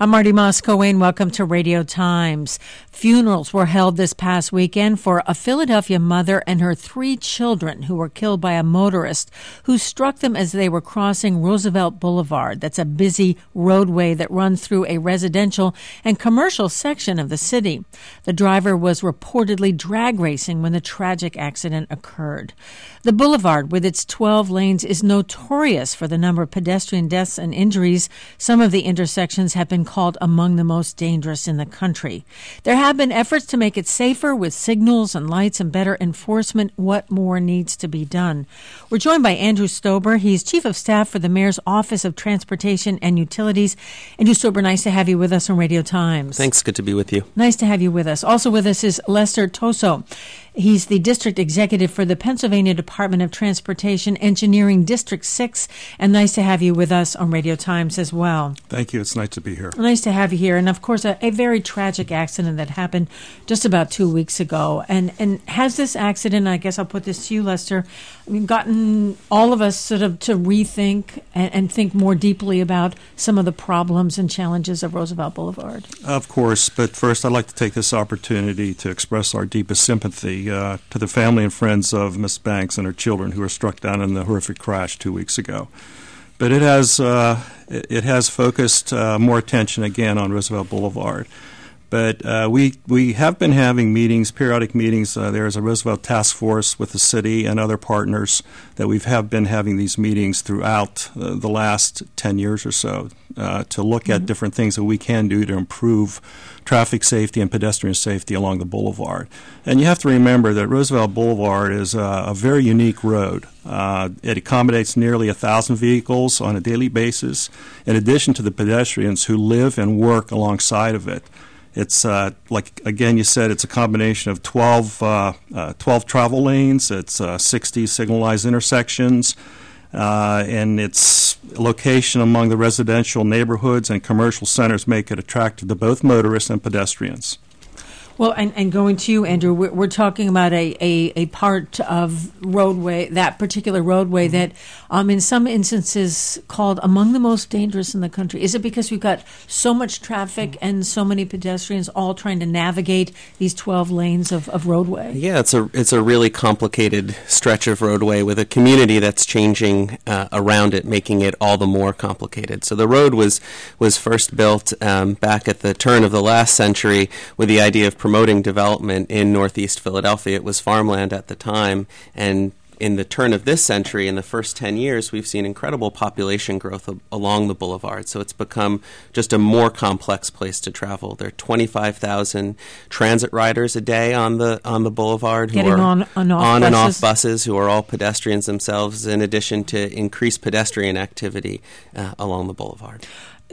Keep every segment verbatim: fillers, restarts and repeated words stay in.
I'm Marty Moscoe-Wayne. Welcome to Radio Times. Funerals were held this past weekend for a Philadelphia mother and her three children who were killed by a motorist who struck them as they were crossing Roosevelt Boulevard. That's a busy roadway that runs through a residential and commercial section of the city. The driver was reportedly drag racing when the tragic accident occurred. The boulevard, with its twelve lanes, is notorious for the number of pedestrian deaths and injuries. Some of the intersections have been called among the most dangerous in the country. There have been efforts to make it safer with signals and lights and better enforcement. What more needs to be done? We're joined by Andrew Stober. He's Chief of Staff for the Mayor's Office of Transportation and Utilities. Andrew Stober, nice to have you with us on Radio Times. Thanks. Good to be with you. Nice to have you with us. Also with us is Lester Toso. He's the District Executive for the Pennsylvania Department of Transportation Engineering District six, and nice to have you with us on Radio Times as well. Thank you. It's nice to be here. Nice to have you here. And, of course, a, a very tragic accident that happened just about two weeks ago. And and has this accident, I guess I'll put this to you, Lester, I mean, gotten all of us sort of to rethink and, and think more deeply about some of the problems and challenges of Roosevelt Boulevard? Of course. But first, I'd like to take this opportunity to express our deepest sympathy Uh, to the family and friends of Miss Banks and her children who were struck down in the horrific crash two weeks ago. But it has uh, it, it has focused uh, more attention again on Roosevelt Boulevard. But uh, we we have been having meetings, periodic meetings. Uh, there is a Roosevelt task force with the city and other partners that we have been having these meetings throughout uh, the last ten years or so uh, to look mm-hmm. at different things that we can do to improve traffic safety and pedestrian safety along the boulevard. And you have to remember that Roosevelt Boulevard is a, a very unique road. Uh, it accommodates nearly a thousand vehicles on a daily basis, in addition to the pedestrians who live and work alongside of it. It's uh, like, again, you said, it's a combination of twelve, uh, uh, twelve travel lanes. It's uh, sixty signalized intersections. Uh, and its location among the residential neighborhoods and commercial centers make it attractive to both motorists and pedestrians. Well, and, and going to you, Andrew, we're, we're talking about a, a, a part of roadway, that particular roadway mm-hmm. that um, in some instances called among the most dangerous in the country. Is it because we've got so much traffic mm-hmm. and so many pedestrians all trying to navigate these twelve lanes of, of roadway? Yeah, it's a it's a really complicated stretch of roadway with a community that's changing uh, around it, making it all the more complicated. So the road was, was first built um, back at the turn of the last century with the idea of promoting development in Northeast Philadelphia. It was farmland at the time, and in the turn of this century, in the first ten years, we've seen incredible population growth a- along the boulevard. So it's become just a more complex place to travel. There are twenty-five thousand transit riders a day on the on the boulevard who Getting are on, and off, on buses. and off buses, who are all pedestrians themselves, in addition to increased pedestrian activity uh, along the boulevard.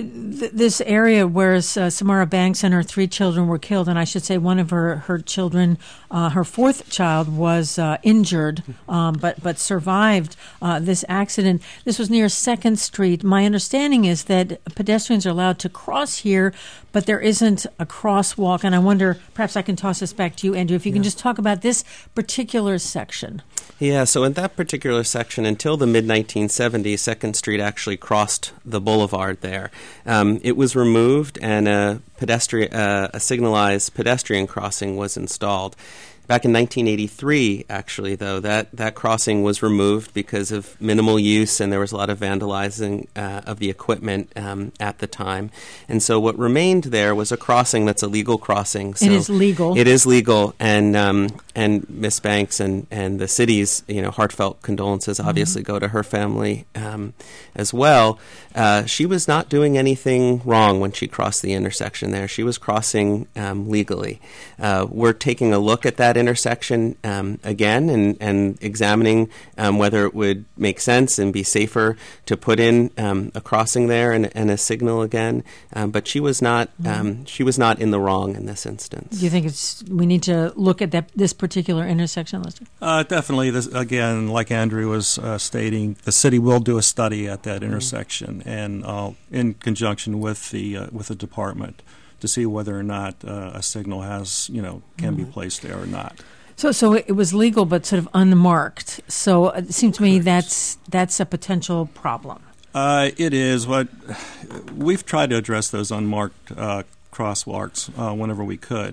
This area where uh, Samara Banks and her three children were killed, and I should say one of her, her children, uh, her fourth child, was uh, injured um, but, but survived uh, this accident. This was near second Street. My understanding is that pedestrians are allowed to cross here, but there isn't a crosswalk. And I wonder, perhaps I can toss this back to you, Andrew, if you yeah. can just talk about this particular section. Yeah, so in that particular section, until the mid nineteen seventies, second Street actually crossed the boulevard there. Um, it was removed, and a pedestrian, uh, a signalized pedestrian crossing was installed. Back in nineteen eighty-three, actually, though, that, that crossing was removed because of minimal use, and there was a lot of vandalizing uh, of the equipment um, at the time. And so what remained there was a crossing that's a legal crossing. So it is legal. It is legal, and um, and Miss Banks and, and the city's, you know, heartfelt condolences obviously mm-hmm. go to her family um, as well. Uh, she was not doing anything wrong when she crossed the intersection there. She was crossing um, legally. Uh, we're taking a look at that intersection um, again and, and examining um, whether it would make sense and be safer to put in um, a crossing there and, and a signal again. Um, but she was not um, she was not in the wrong in this instance. Do you think it's we need to look at that this particular intersection, Lester? Uh, definitely. This, again, like Andrew was uh, stating, the city will do a study at that intersection, mm-hmm. and uh, in conjunction with the uh, with the department, to see whether or not uh, a signal has, you know, can mm-hmm. be placed there or not. So, so it was legal but sort of unmarked. So it seems to me Correct. that's that's a potential problem. Uh, it is. What we've tried to address those unmarked uh, crosswalks uh, whenever we could.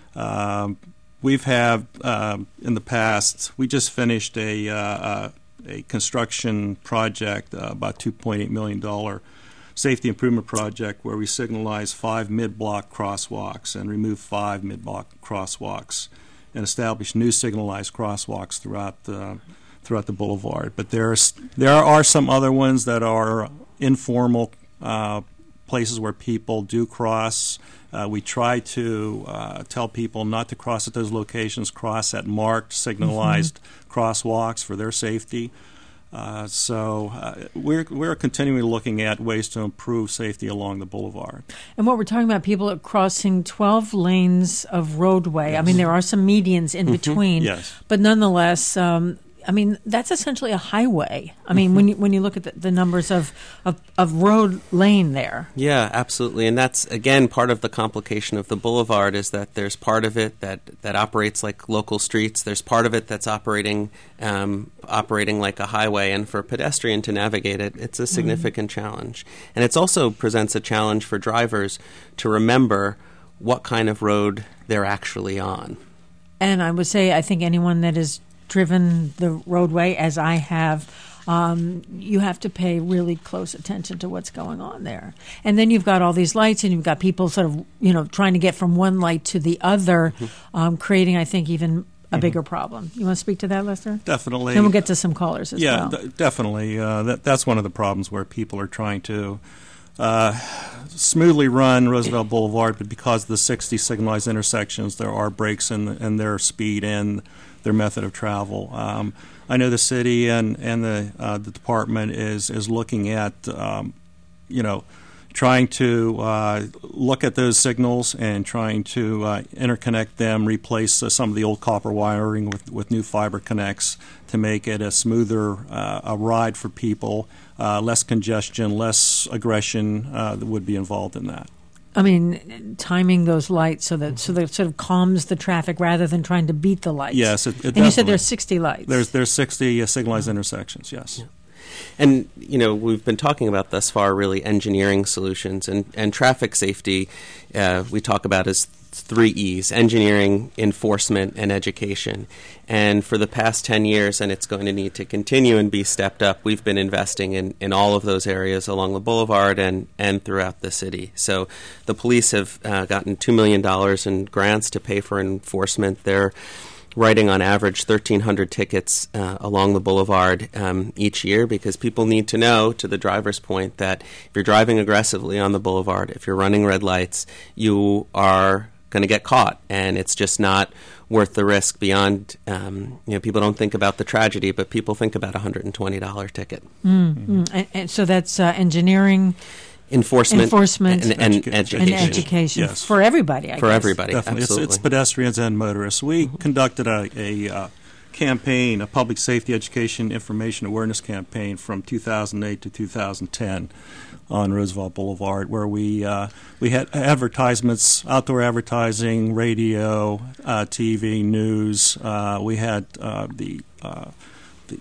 Um, we've had um, in the past. We just finished a uh, a construction project, uh, about two point eight million dollar safety improvement project, where we signalized five mid-block crosswalks and removed five mid-block crosswalks, and established new signalized crosswalks throughout the throughout the boulevard. But there's there are some other ones that are informal uh, places where people do cross. Uh, we try to uh, tell people not to cross at those locations, cross at marked, signalized mm-hmm. crosswalks for their safety. Uh, so uh, we're we're continually looking at ways to improve safety along the boulevard. And what we're talking about, people are crossing twelve lanes of roadway. Yes. I mean, there are some medians in mm-hmm. between, yes. but nonetheless, um, I mean, that's essentially a highway. I mean, mm-hmm. when you when you look at the, the numbers of, of, of road lane there. Yeah, absolutely. And that's, again, part of the complication of the boulevard is that there's part of it that, that operates like local streets. There's part of it that's operating um, operating like a highway. And for a pedestrian to navigate it, it's a significant mm-hmm. challenge. And it also presents a challenge for drivers to remember what kind of road they're actually on. And I would say, I think anyone that is driven the roadway, as I have, um, you have to pay really close attention to what's going on there. And then you've got all these lights, and you've got people sort of, you know, trying to get from one light to the other, mm-hmm. um, creating, I think, even a mm-hmm. bigger problem. You want to speak to that, Lester? Definitely. Then we'll get to some callers as yeah, well. Yeah, d- definitely. Uh, that, that's one of the problems where people are trying to uh, smoothly run Roosevelt Boulevard, but because of the sixty signalized intersections, there are breaks in, in their speed and their method of travel. Um, I know the city and and the uh, the department is is looking at um, you know trying to uh, look at those signals and trying to uh, interconnect them, replace uh, some of the old copper wiring with with new fiber connects to make it a smoother uh, a ride for people, uh, less congestion, less aggression uh, that would be involved in that. I mean, timing those lights so that so that it sort of calms the traffic rather than trying to beat the lights. Yes, it, it and definitely. You said there's sixty lights. There's there's sixty uh, signalized oh. intersections. Yes. Yeah. And, you know, we've been talking about thus far really engineering solutions, and, and traffic safety uh, we talk about as three E's: engineering, enforcement, and education. And for the past ten years, and it's going to need to continue and be stepped up, we've been investing in, in all of those areas along the boulevard and, and throughout the city. So the police have uh, gotten two million dollars in grants to pay for enforcement. They're writing on average thirteen hundred tickets uh, along the boulevard um, each year, because people need to know, to the driver's point, that if you're driving aggressively on the boulevard, if you're running red lights, you are going to get caught, and it's just not worth the risk. Beyond, um, you know, people don't think about the tragedy, but people think about a one hundred twenty dollars ticket. Mm-hmm. And, and so that's uh, engineering, enforcement, enforcement, and, and Educa- education, and education yes. for everybody. I for guess. everybody, definitely. It's, absolutely. it's pedestrians and motorists. We mm-hmm. conducted a, a uh, campaign, a public safety education information awareness campaign from two thousand eight to two thousand ten on Roosevelt Boulevard, where we uh, we had advertisements, outdoor advertising, radio, uh, T V, news. Uh, we had uh, the uh, the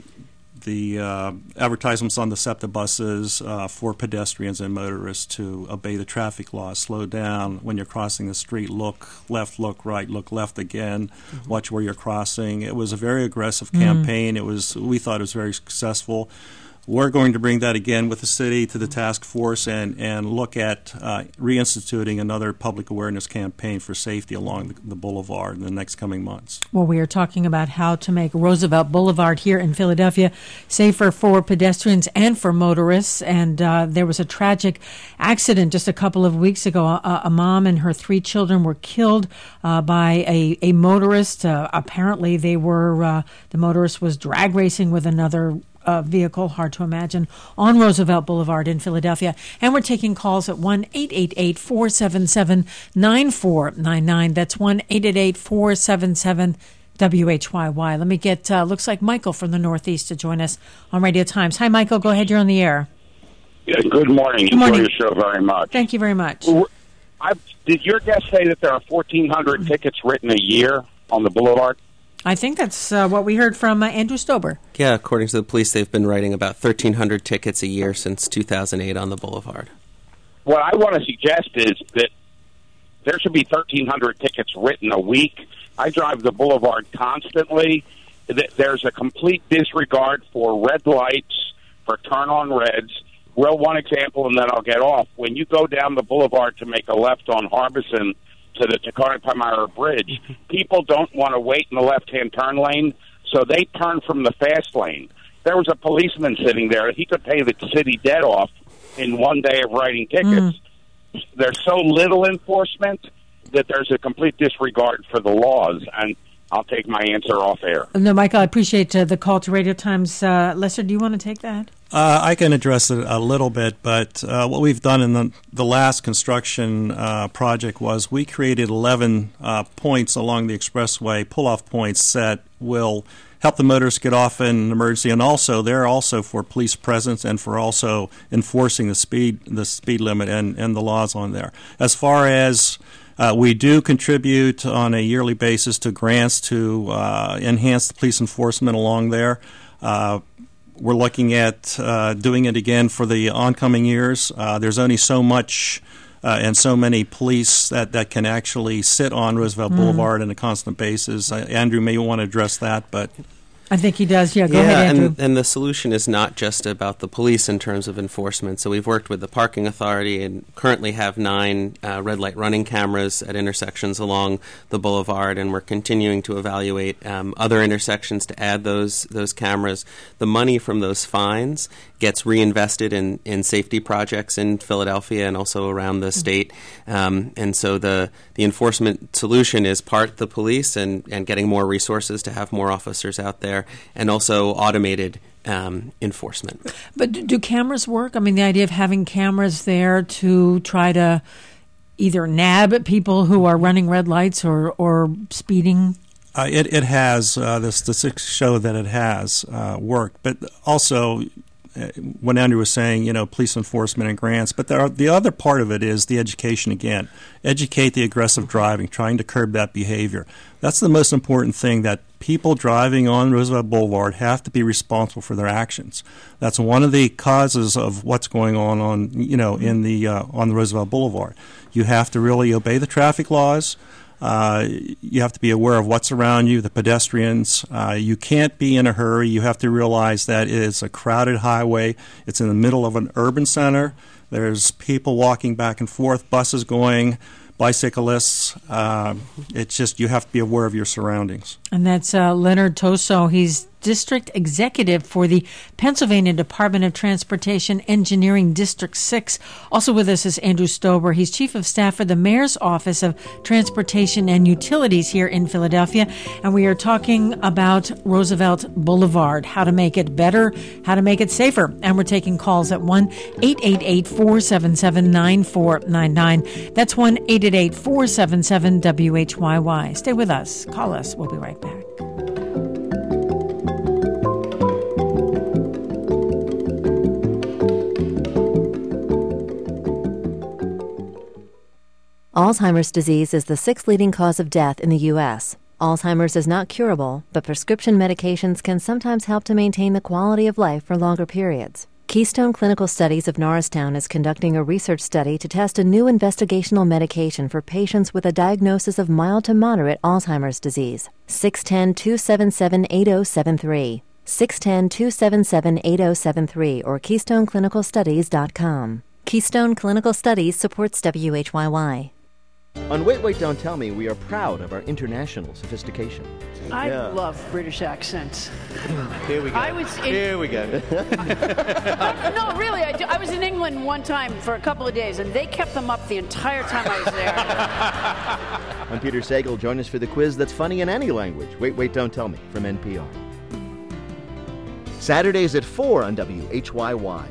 the uh, advertisements on the SEPTA buses uh, for pedestrians and motorists to obey the traffic laws, slow down when you're crossing the street, look left, look right, look left again, mm-hmm. watch where you're crossing. It was a very aggressive campaign. Mm-hmm. It was we thought it was very successful. We're going to bring that again with the city to the task force and, and look at uh, reinstituting another public awareness campaign for safety along the, the boulevard in the next coming months. Well, we are talking about how to make Roosevelt Boulevard here in Philadelphia safer for pedestrians and for motorists. And uh, there was a tragic accident just a couple of weeks ago. A, a mom and her three children were killed uh, by a, a motorist. Uh, apparently, they were uh, the motorist was drag racing with another Uh, vehicle, hard to imagine, on Roosevelt Boulevard in Philadelphia. And we're taking calls at one eight eight eight, four seven seven, nine four nine nine. That's one eight eight eight, four seven seven, W H Y Y. Let me get, uh, looks like Michael from the Northeast to join us on Radio Times. Hi, Michael. Go ahead. You're on the air. Yeah, good morning. Good morning. Enjoy your show very much. Thank you very much. I, did your guest say that there are fourteen hundred tickets written a year on the boulevard? I think that's uh, what we heard from uh, Andrew Stober. Yeah, according to the police, they've been writing about thirteen hundred tickets a year since two thousand eight on the boulevard. What I want to suggest is that there should be thirteen hundred tickets written a week. I drive the boulevard constantly. There's a complete disregard for red lights, for turn-on reds. Well, one example, and then I'll get off. When you go down the boulevard to make a left on Harbison to the Taconic-Palmyra Bridge, people don't want to wait in the left-hand turn lane, so they turn from the fast lane. There was a policeman sitting there. He could pay the city debt off in one day of writing tickets. Mm. There's so little enforcement that there's a complete disregard for the laws, and I'll take my answer off air. No, Michael, I appreciate uh, the call to Radio Times. Uh, Lester, do you want to take that? Uh, I can address it a little bit, but uh, what we've done in the, the last construction uh, project was we created eleven uh, points along the expressway, pull-off points that will help the motorists get off in an emergency, and also they're also for police presence and for also enforcing the speed the speed limit and, and the laws on there. As far as Uh, we do contribute on a yearly basis to grants to uh, enhance the police enforcement along there. Uh, we're looking at uh, doing it again for the oncoming years. Uh, there's only so much uh, and so many police that, that can actually sit on Roosevelt mm. Boulevard on a constant basis. Uh, Andrew may want to address that, but I think he does. Yeah, go yeah, ahead, Andrew. And, and the solution is not just about the police in terms of enforcement. So we've worked with the parking authority and currently have nine uh, red light running cameras at intersections along the boulevard, and we're continuing to evaluate um, other intersections to add those those cameras. The money from those fines gets reinvested in, in safety projects in Philadelphia and also around the state. Um, and so the, the enforcement solution is part the police and, and getting more resources to have more officers out there, and also automated um, enforcement. But do, do cameras work? I mean, the idea of having cameras there to try to either nab people who are running red lights or, or speeding? Uh, it, it has. Uh, the statistics show that it has uh, worked. But also, when Andrew was saying, you know, police enforcement and grants, but there are, the other part of it is the education again. Educate the aggressive driving, trying to curb that behavior. That's the most important thing, that people driving on Roosevelt Boulevard have to be responsible for their actions. That's one of the causes of what's going on, on you know, in the uh, on the Roosevelt Boulevard. You have to really obey the traffic laws. Uh, you have to be aware of what's around you, the pedestrians. Uh, you can't be in a hurry. You have to realize that it is a crowded highway. It's in the middle of an urban center. There's people walking back and forth, buses going, bicyclists. Uh, it's just, you have to be aware of your surroundings. And that's uh, Leonard Toso. He's District Executive for the Pennsylvania Department of Transportation Engineering District six. Also with us is Andrew Stober. He's Chief of Staff for the Mayor's Office of Transportation and Utilities here in Philadelphia. And we are talking about Roosevelt Boulevard, how to make it better, how to make it safer. And we're taking calls at one eight eight eight, four seven seven, nine four nine nine. That's one eight eight eight, four seven seven, W H Y Y. Stay with us. Call us. We'll be right back. Alzheimer's disease is the sixth leading cause of death in the U S Alzheimer's is not curable, but prescription medications can sometimes help to maintain the quality of life for longer periods. Keystone Clinical Studies of Norristown is conducting a research study to test a new investigational medication for patients with a diagnosis of mild to moderate Alzheimer's disease. six one zero, two seven seven, eight zero seven three. six one zero, two seven seven, eight zero seven three or keystone clinical studies dot com. Keystone Clinical Studies supports W H Y Y. On Wait, Wait, Don't Tell Me, we are proud of our international sophistication. I yeah. love British accents. Here we go. I was in, Here we go. no, really, I, do, I was in England one time for a couple of days, and they kept them up the entire time I was there. I'm Peter Sagal. Join us for the quiz that's funny in any language. Wait, Wait, Don't Tell Me from N P R. Saturdays at four on W H Y Y.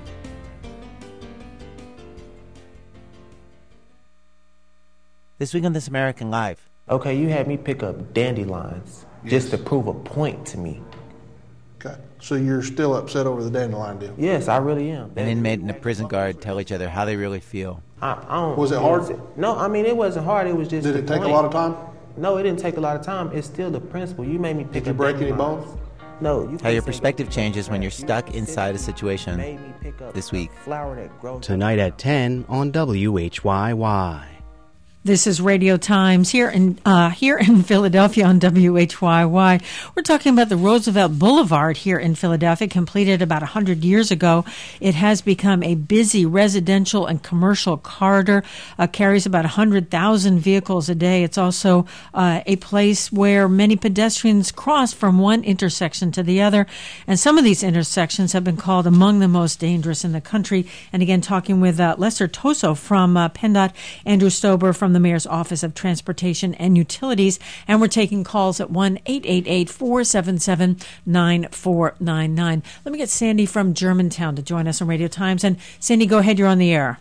This week on This American Life. Okay, you had me pick up dandelions yes. just to prove a point to me. Okay, so you're still upset over the dandelion deal? Yes, I really am. An inmate and a prison guard tell each other how they really feel. I, I don't, was it hard? No, I mean, it wasn't hard. It was just Did it take point. a lot of time? No, it didn't take a lot of time. It's still the principle. You made me pick Did you up break any dandelions. bones? No. You How can't your say perspective that. changes when you're stuck inside a situation Made me pick up this week. a flower that grows Tonight at ten on W H Y Y. This is Radio Times here in uh, here in Philadelphia on W H Y Y. We're talking about the Roosevelt Boulevard here in Philadelphia, completed about one hundred years ago. It has become a busy residential and commercial corridor, uh, carries about one hundred thousand vehicles a day. It's also uh, a place where many pedestrians cross from one intersection to the other, and some of these intersections have been called among the most dangerous in the country. And again, talking with uh, Lester Toso from uh, PennDOT, Andrew Stober from the Mayor's Office of Transportation and Utilities, and we're taking calls at one eight eight eight, four seven seven, nine four nine nine. Let me get Sandy from Germantown to join us on Radio Times. And Sandy, go ahead, you're on the air.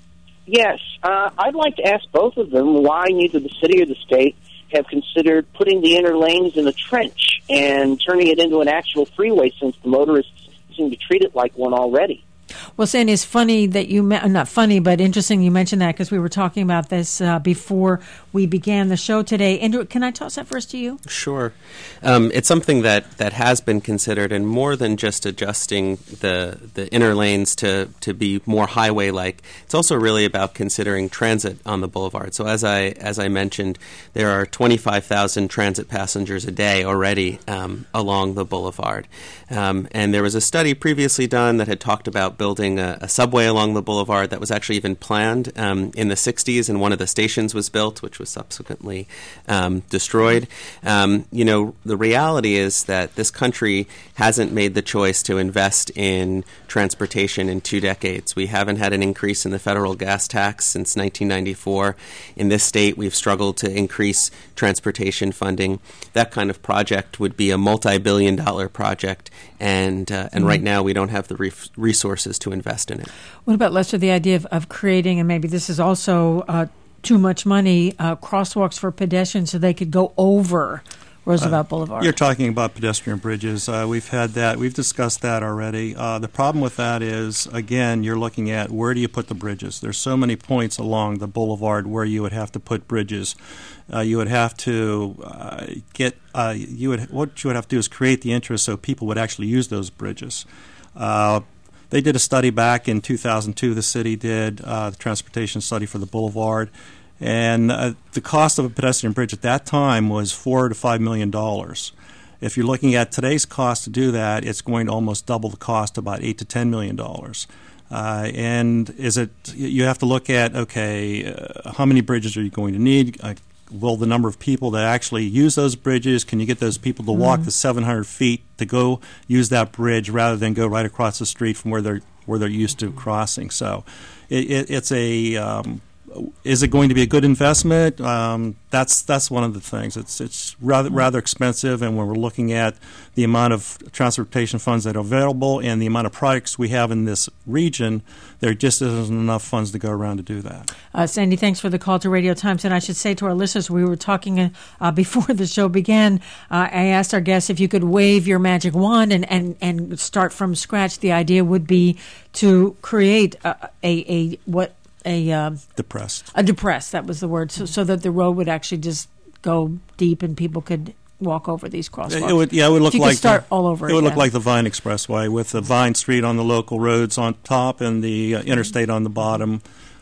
Yes, uh, I'd like to ask both of them why neither the city or the state have considered putting the inner lanes in a trench and turning it into an actual freeway, since the motorists seem to treat it like one already. Well, Sandy, it's funny that you, me- not funny, but interesting you mentioned that, because we were talking about this uh, before we began the show today. Andrew, can I toss that first to you? Sure. Um, it's something that, that has been considered, and more than just adjusting the the inner lanes to, to be more highway-like, it's also really about considering transit on the boulevard. So as I as I mentioned, there are twenty-five thousand transit passengers a day already um, along the boulevard. Um, and there was a study previously done that had talked about building a, a subway along the boulevard that was actually even planned um, in the sixties, and one of the stations was built, which was subsequently um, destroyed. Um, you know, the reality is that this country hasn't made the choice to invest in transportation in two decades. We haven't had an increase in the federal gas tax since nineteen ninety-four. In this state, we've struggled to increase transportation funding. That kind of project would be a multi-billion dollar project, and uh, and mm-hmm. right now we don't have the re- resources to invest in it. What about, Lester, the idea of, of creating, and maybe this is also uh, too much money, uh, crosswalks for pedestrians so they could go over Roosevelt uh, Boulevard? You're talking about pedestrian bridges. Uh, we've had that. We've discussed that already. Uh, the problem with that is, again, you're looking at where do you put the bridges. There's so many points along the boulevard where you would have to put bridges. Uh, you would have to uh, get. Uh, you would what you would have to do is create the interest so people would actually use those bridges. Uh, They did a study back in two thousand two, the city did, uh, the transportation study for the boulevard, and uh, the cost of a pedestrian bridge at that time was four to five million dollars. If you're looking at today's cost to do that, it's going to almost double the cost, about eight to ten million dollars. Uh, and is it? You have to look at, okay, uh, how many bridges are you going to need? Uh, will the number of people that actually use those bridges, can you get those people to walk mm-hmm. the seven hundred feet to go use that bridge rather than go right across the street from where they're where they're used to crossing? So it, it, it's a um, is it going to be a good investment? Um, that's that's one of the things. It's it's rather rather expensive, and when we're looking at the amount of transportation funds that are available and the amount of projects we have in this region, there just isn't enough funds to go around to do that. Uh, Sandy, thanks for the call to Radio Times. And I should say to our listeners, we were talking uh, before the show began. Uh, I asked our guests if you could wave your magic wand and, and, and start from scratch. The idea would be to create a a, a what. A uh, depressed. A depressed, that was the word, so, so that the road would actually just go deep and people could walk over these crosswalks. It would, yeah, it would look if you like could start the, all over. It would yeah. look like the Vine Expressway with the Vine Street on the local roads on top and the uh, interstate on the bottom.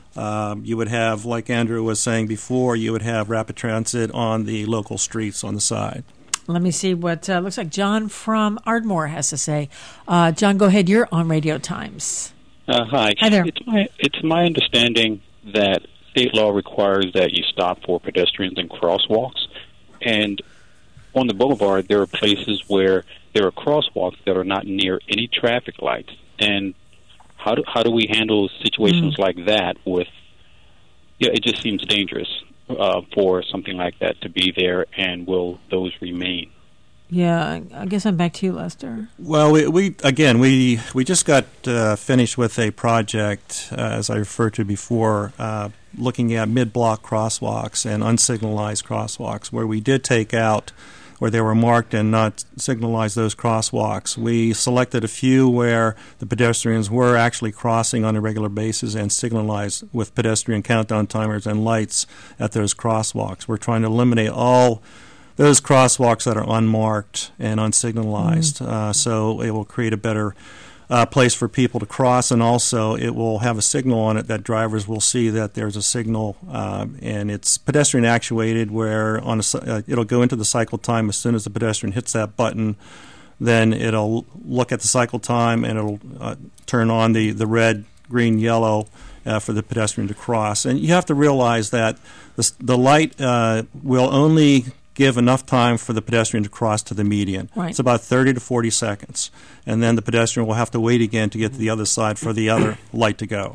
Um, you would have, like Andrew was saying before, you would have rapid transit on the local streets on the side. Let me see what uh, looks like John from Ardmore has to say. Uh, John, go ahead. You're on Radio Times. Uh, hi. Hi there. It's my, it's my understanding that state law requires that you stop for pedestrians and crosswalks. And on the boulevard, there are places where there are crosswalks that are not near any traffic lights. And how do, how do we handle situations mm. like that with, yeah, it just seems dangerous uh, for something like that to be there, and will those remain? Yeah, I guess I'm back to you, Lester. Well, we, we again, we we just got uh, finished with a project, uh, as I referred to before, uh, looking at mid-block crosswalks and unsignalized crosswalks, where we did take out where they were marked and not signalized those crosswalks. We selected a few where the pedestrians were actually crossing on a regular basis and signalized with pedestrian countdown timers and lights at those crosswalks. We're trying to eliminate all those crosswalks that are unmarked and unsignalized, mm. uh, so it will create a better uh, place for people to cross, and also it will have a signal on it that drivers will see that there's a signal, uh, and it's pedestrian actuated where on a, uh, it'll go into the cycle time as soon as the pedestrian hits that button. Then it'll look at the cycle time and it'll uh, turn on the, the red, green, yellow uh, for the pedestrian to cross. And you have to realize that the, the light uh, will only give enough time for the pedestrian to cross to the median. Right. It's about thirty to forty seconds. And then the pedestrian will have to wait again to get to the other side for the other light to go.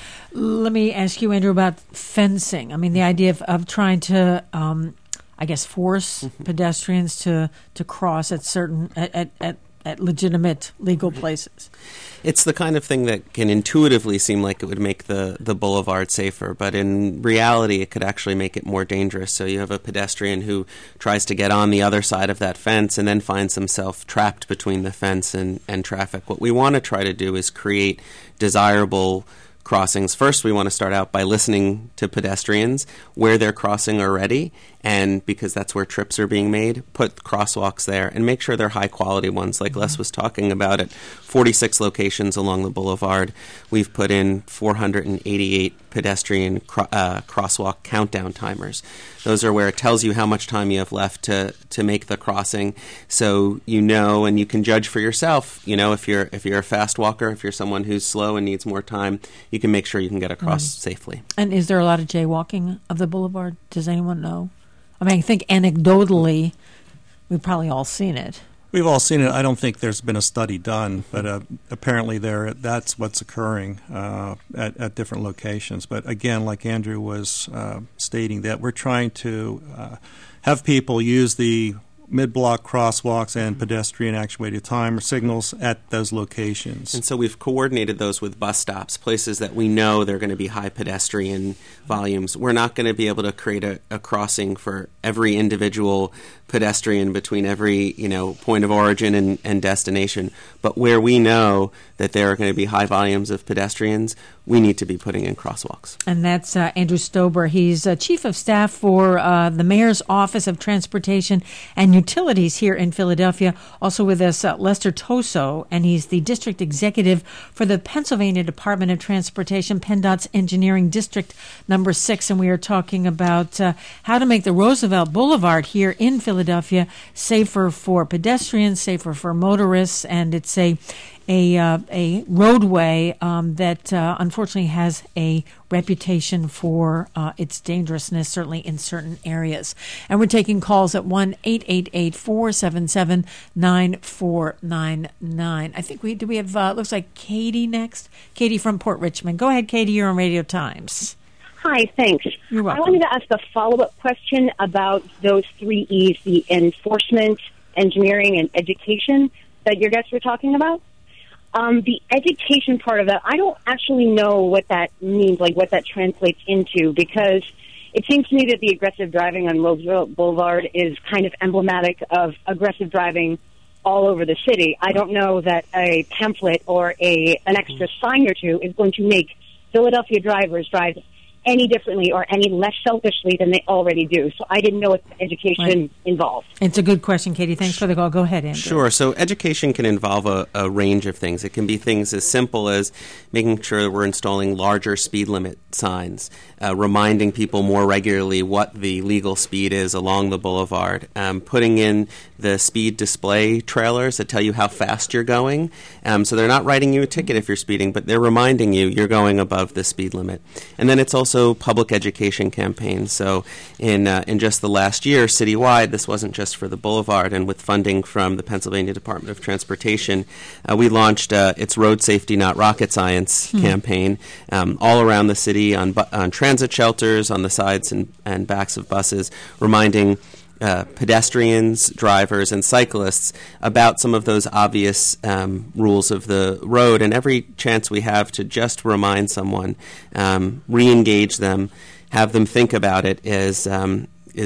Let me ask you, Andrew, about fencing. I mean, the idea of, of trying to, um, I guess, force pedestrians to, to cross at certain, at, at, at at legitimate legal places. It's the kind of thing that can intuitively seem like it would make the, the boulevard safer, but in reality it could actually make it more dangerous. So you have a pedestrian who tries to get on the other side of that fence and then finds himself trapped between the fence and, and traffic. What we want to try to do is create desirable crossings. First, we want to start out by listening to pedestrians where they're crossing already, and because that's where trips are being made, put crosswalks there and make sure they're high-quality ones. Like Les was talking about at forty-six locations along the boulevard, we've put in four hundred eighty-eight pedestrian cro- uh, crosswalk countdown timers. Those are where it tells you how much time you have left to, to make the crossing, so you know and you can judge for yourself. You know, if you're if you're a fast walker, if you're someone who's slow and needs more time, you can make sure you can get across mm. safely. And is there a lot of jaywalking of the boulevard? Does anyone know? I mean, I think anecdotally, we've probably all seen it. We've all seen it. I don't think there's been a study done, but uh, apparently there that's what's occurring uh, at, at different locations. But again, like Andrew was uh, stating, that we're trying to uh, have people use the mid-block crosswalks and pedestrian-actuated timer signals at those locations. And so we've coordinated those with bus stops, places that we know they're going to be high pedestrian volumes. We're not going to be able to create a, a crossing for every individual pedestrian between every, you know, point of origin and, and destination. But where we know that there are going to be high volumes of pedestrians, we need to be putting in crosswalks. And that's uh, Andrew Stober. He's uh, Chief of Staff for uh, the Mayor's Office of Transportation and Utilities here in Philadelphia. Also with us, uh, Lester Toso, and he's the District Executive for the Pennsylvania Department of Transportation, PennDOT's Engineering District Number six. And we are talking about uh, how to make the Roosevelt Boulevard here in Philadelphia safer for pedestrians, safer for motorists, and it's a a uh, a roadway um, that uh, unfortunately has a reputation for uh, its dangerousness, certainly in certain areas. And we're taking calls at one eight eight eight, four seven seven, nine four nine nine. I think we do we have uh, looks like Katie next. Katie from Port Richmond. Go ahead, Katie. You're on Radio Times. Hi, thanks. You're welcome. I wanted to ask a follow-up question about those three E's, the enforcement, engineering, and education that your guests were talking about. Um, the education part of that, I don't actually know what that means, like what that translates into, because it seems to me that the aggressive driving on Roosevelt Boulevard is kind of emblematic of aggressive driving all over the city. I don't know that a pamphlet or a an extra sign or two is going to make Philadelphia drivers drive any differently or any less selfishly than they already do. So I didn't know what education right. involved. It's a good question, Katie. Thanks for the call. Go ahead, Andrew. Sure. So education can involve a, a range of things. It can be things as simple as making sure that we're installing larger speed limit signs, uh, reminding people more regularly what the legal speed is along the boulevard, um, putting in the speed display trailers that tell you how fast you're going. Um, so they're not writing you a ticket if you're speeding, but they're reminding you you're going above the speed limit. And then it's also public education campaigns. So in uh, in just the last year, citywide, this wasn't just for the boulevard, and with funding from the Pennsylvania Department of Transportation, uh, we launched uh, its Road Safety Not Rocket Science hmm. campaign um, all around the city on, bu- on transit shelters, on the sides and, and backs of buses, reminding Uh, pedestrians, drivers, and cyclists about some of those obvious um, rules of the road. And every chance we have to just remind someone, um, re-engage them, have them think about it is um, is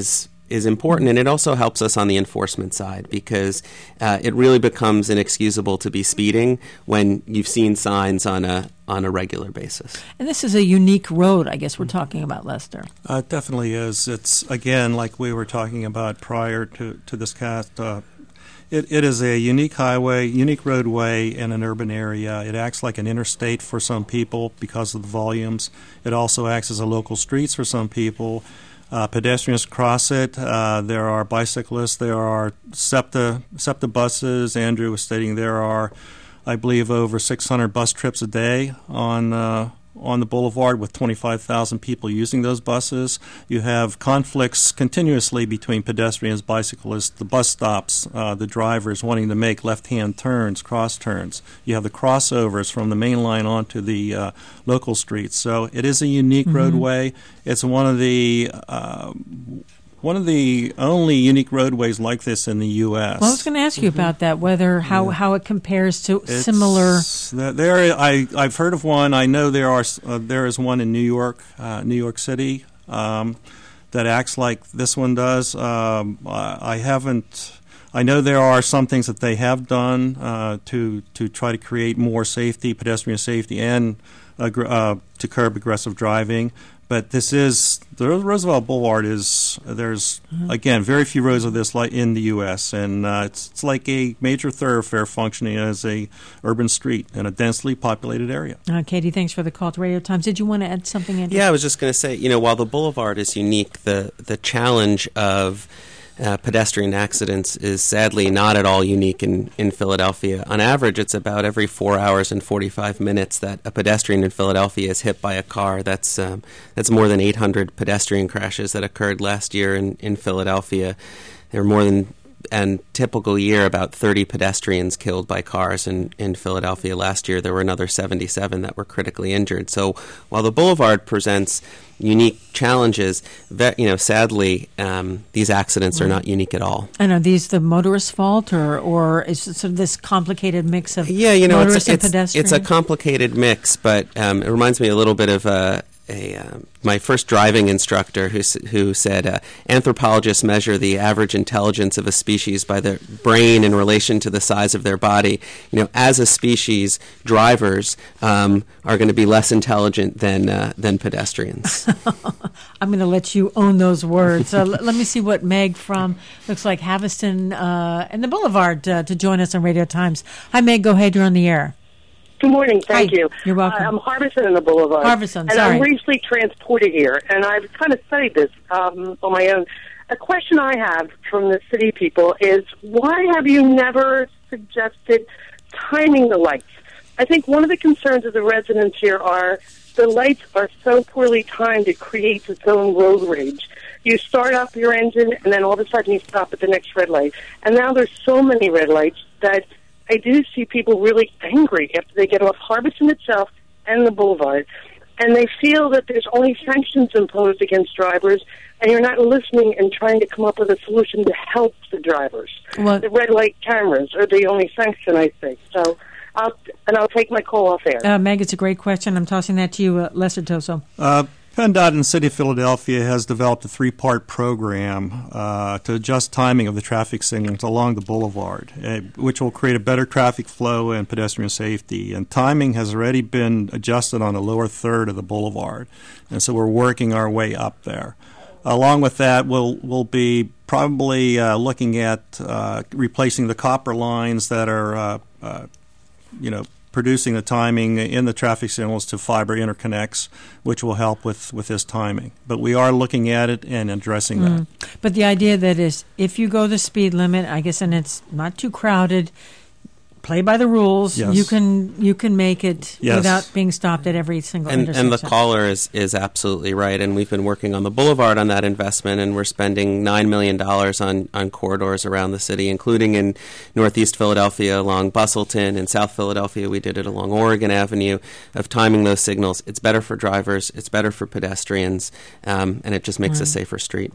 is important, and it also helps us on the enforcement side because uh, it really becomes inexcusable to be speeding when you've seen signs on a on a regular basis. And this is a unique road, I guess we're talking about, Lester. Uh, it definitely is. It's, again, like we were talking about prior to, to this cast, uh, it, it is a unique highway, unique roadway in an urban area. It acts like an interstate for some people because of the volumes. It also acts as a local streets for some people. Uh, pedestrians cross it. Uh, there are bicyclists. There are SEPTA, SEPTA buses. Andrew was stating there are, I believe, over six hundred bus trips a day on uh, on the boulevard with twenty-five thousand people using those buses. You have conflicts continuously between pedestrians, bicyclists, the bus stops, uh, the drivers wanting to make left-hand turns, cross turns. You have the crossovers from the main line onto the uh, local streets. So it is a unique mm-hmm. roadway. It's one of the uh, one of the only unique roadways like this in the U S Well, I was going to ask you mm-hmm. about that, whether how, yeah. how it compares to it's, similar. There, I I've heard of one. I know there are uh, there is one in New York, uh, New York City, um, that acts like this one does. Um, I, I haven't. I know there are some things that they have done uh, to to try to create more safety, pedestrian safety, and uh, uh, to curb aggressive driving. But this is, the Roosevelt Boulevard is, there's, mm-hmm. again, very few roads of this like in the U S, and uh, it's, it's like a major thoroughfare functioning as a urban street in a densely populated area. Uh, Katie, thanks for the call to Radio Times. Did you want to add something, Andrew? Yeah, I was just going to say, you know, while the boulevard is unique, the, the challenge of Uh, pedestrian accidents is sadly not at all unique in, in Philadelphia. On average, it's about every four hours and forty-five minutes that a pedestrian in Philadelphia is hit by a car. That's um, that's more than eight hundred pedestrian crashes that occurred last year in, in Philadelphia. There are more than, and typical year, about thirty pedestrians killed by cars in, in Philadelphia. Last year, there were another seventy-seven that were critically injured. So while the boulevard presents unique challenges, that, you know, sadly, um, these accidents right. are not unique at all. And are these the motorist's fault, or, or is it sort of this complicated mix of yeah, you know, motorists it's, and pedestrians? It's a complicated mix, but um, it reminds me a little bit of a A, uh, my first driving instructor who who said uh, anthropologists measure the average intelligence of a species by their brain in relation to the size of their body. You know, as a species, drivers um, are going to be less intelligent than uh, than pedestrians. I'm going to let you own those words. Uh, l- let me see what Meg from, looks like Haviston uh, and the Boulevard uh, to join us on Radio Times. Hi, Meg. Go ahead. You're on the air. Good morning. Thank Hi. you. You're welcome. Uh, I'm Harbison in the Boulevard. Harbison, and sorry. I'm recently transported here, and I've kind of studied this um, on my own. A question I have from the city people is, why have you never suggested timing the lights? I think one of the concerns of the residents here are the lights are so poorly timed it creates its own road rage. You start up your engine, and then all of a sudden you stop at the next red light. And now there's so many red lights that I do see people really angry after they get off Harbison itself and the Boulevard, and they feel that there's only sanctions imposed against drivers, and you're not listening and trying to come up with a solution to help the drivers. Well, the red light cameras are the only sanction, I think. So, I'll, and I'll take my call off air. Uh, Meg, it's a great question. I'm tossing that to you, uh, Lester Toso. Uh, PennDOT in the City of Philadelphia has developed a three-part program uh, to adjust timing of the traffic signals along the boulevard, uh, which will create a better traffic flow and pedestrian safety. And timing has already been adjusted on the lower third of the boulevard, and so we're working our way up there. Along with that, we'll we'll be probably uh, looking at uh, replacing the copper lines that are, uh, uh, you know, producing the timing in the traffic signals to fiber interconnects, which will help with, with this timing. But we are looking at it and addressing mm. that. But the idea that is, if you go the speed limit, I guess, and it's not too crowded, play by the rules. Yes. You can you can make it yes. without being stopped at every single and, intersection. and the caller is, is absolutely right. And we've been working on the Boulevard on that investment, and we're spending nine million dollars on, on corridors around the city, including in northeast Philadelphia along Bustleton, and South Philadelphia we did it along Oregon Avenue, of timing those signals. It's better for drivers, it's better for pedestrians, um, and it just makes mm. a safer street. Uh,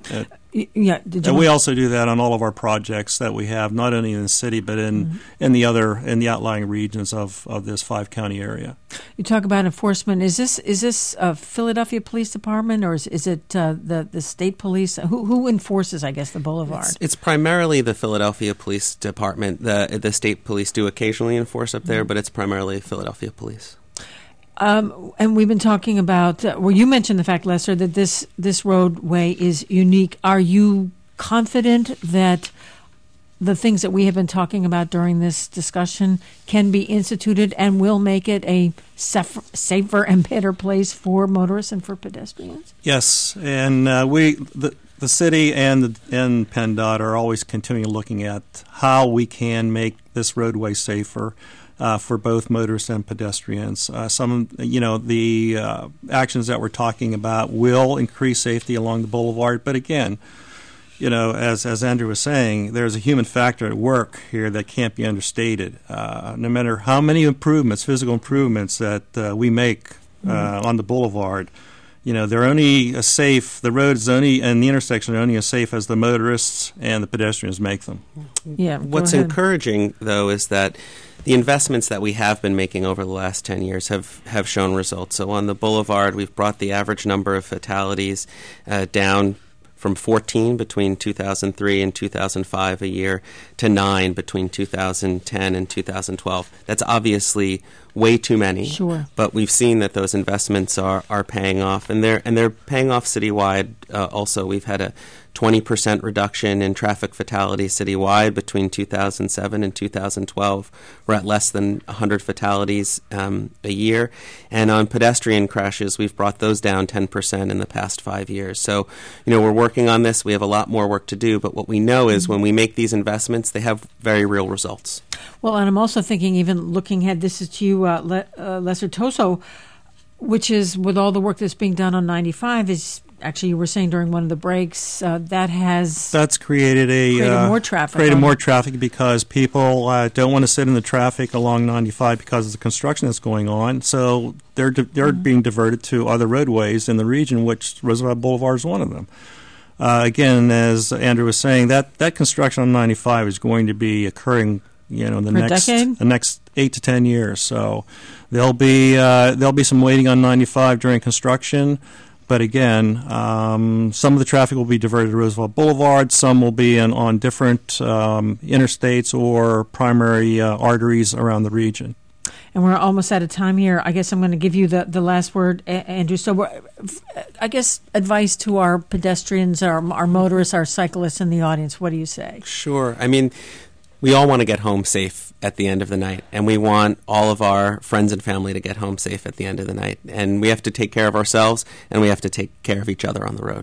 Yeah, did you and we also do that on all of our projects that we have, not only in the city but in mm-hmm. in the other in the outlying regions of, of this five county area. You talk about enforcement. Is this is this uh, Philadelphia Police Department or is is it uh, the the state police? Who who enforces, I guess, the boulevard? It's, it's primarily the Philadelphia Police Department. The the state police do occasionally enforce up there, mm-hmm. but it's primarily Philadelphia Police. Um, and we've been talking about, uh, well, you mentioned the fact, Lester, that this, this roadway is unique. Are you confident that the things that we have been talking about during this discussion can be instituted and will make it a safer, safer and better place for motorists and for pedestrians? Yes, and uh, we, the, the city and the, and PennDOT are always continuing looking at how we can make this roadway safer. Uh, for both motorists and pedestrians. Uh, some, you know, the uh, actions that we're talking about will increase safety along the boulevard. But again, you know, as as Andrew was saying, there's a human factor at work here that can't be understated. Uh, no matter how many improvements, physical improvements that uh, we make uh, mm-hmm. on the boulevard, you know, they're only as safe, the road is only, and the intersection are only as safe as the motorists and the pedestrians make them. Yeah. What's encouraging, though, is that the investments that we have been making over the last ten years have, have shown results. So on the boulevard, we've brought the average number of fatalities uh, down from fourteen between two thousand three and two thousand five a year to nine between two thousand ten and two thousand twelve. That's obviously way too many. Sure. But we've seen that those investments are, are paying off, and they're and they're paying off citywide. Uh, also, we've had a twenty percent reduction in traffic fatalities citywide between two thousand seven and two thousand twelve. We're at less than one hundred fatalities um, a year. And on pedestrian crashes, we've brought those down ten percent in the past five years. So, you know, we're working on this. We have a lot more work to do. But what we know is when we make these investments, they have very real results. Well, and I'm also thinking, even looking ahead, this is to you, uh, Le- uh, Lester Toso, which is with all the work that's being done on ninety-five is actually, you were saying during one of the breaks, uh, that has that's created a created uh, more traffic. Created more traffic because people uh, don't want to sit in the traffic along ninety-five because of the construction that's going on. So they're di- they're mm-hmm. being diverted to other roadways in the region, which Roosevelt Boulevard is one of them. Uh, again, as Andrew was saying, that, that construction on ninety-five is going to be occurring, you know, in the For next a decade? the next eight to ten years. So there'll be uh, there'll be some waiting on ninety-five during construction. But again, um, some of the traffic will be diverted to Roosevelt Boulevard. Some will be in, on different um, interstates or primary uh, arteries around the region. And we're almost out of time here. I guess I'm going to give you the, the last word, Andrew. So we're, I guess advice to our pedestrians, our, our motorists, our cyclists in the audience. What do you say? Sure. I mean, we all want to get home safe at the end of the night, and we want all of our friends and family to get home safe at the end of the night. And we have to take care of ourselves, and we have to take care of each other on the road.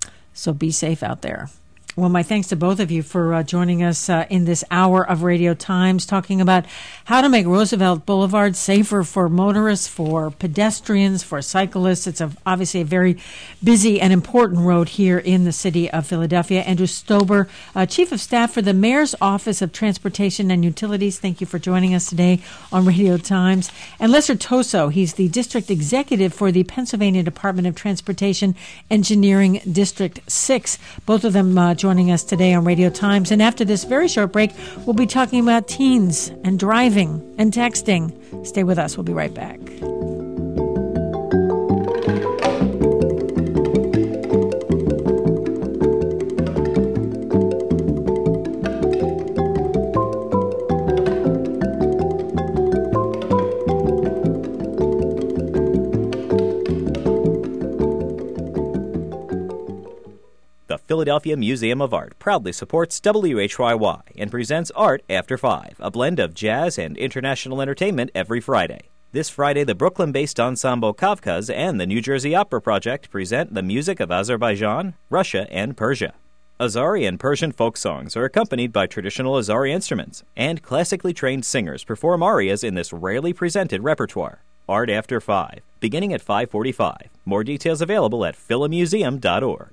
So be safe out there. Well, my thanks to both of you for uh, joining us uh, in this hour of Radio Times, talking about how to make Roosevelt Boulevard safer for motorists, for pedestrians, for cyclists. It's a, obviously a very busy and important road here in the city of Philadelphia. Andrew Stober, uh, Chief of Staff for the Mayor's Office of Transportation and Utilities, thank you for joining us today on Radio Times. And Lester Toso, he's the District Executive for the Pennsylvania Department of Transportation Engineering District six. Both of them uh, joining us today on Radio Times. And after this very short break, we'll be talking about teens and driving and texting. Stay with us. We'll be right back. Philadelphia Museum of Art proudly supports W H Y Y and presents Art After Five, a blend of jazz and international entertainment every Friday. This Friday, the Brooklyn-based ensemble Kavkaz and the New Jersey Opera Project present the music of Azerbaijan, Russia, and Persia. Azari and Persian folk songs are accompanied by traditional Azari instruments, and classically trained singers perform arias in this rarely presented repertoire. Art After Five, beginning at five forty-five. More details available at philamuseum dot org.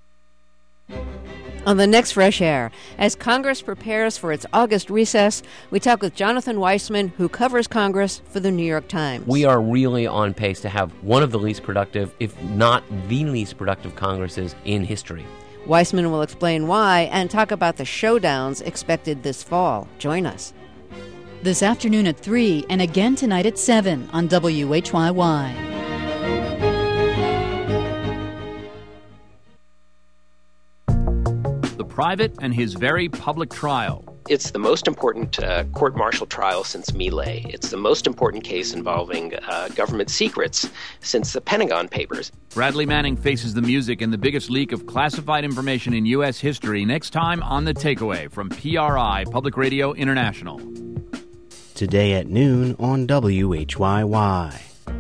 On the next Fresh Air, as Congress prepares for its August recess, we talk with Jonathan Weissman, who covers Congress for the New York Times. We are really on pace to have one of the least productive, if not the least productive Congresses in history. Weissman will explain why and talk about the showdowns expected this fall. Join us. This afternoon at three and again tonight at seven on W H Y Y. The private and his very public trial. It's the most important uh, court-martial trial since My Lai. It's the most important case involving uh, government secrets since the Pentagon Papers. Bradley Manning faces the music and the biggest leak of classified information in U S history next time on The Takeaway from P R I, Public Radio International. Today at noon on W H Y Y.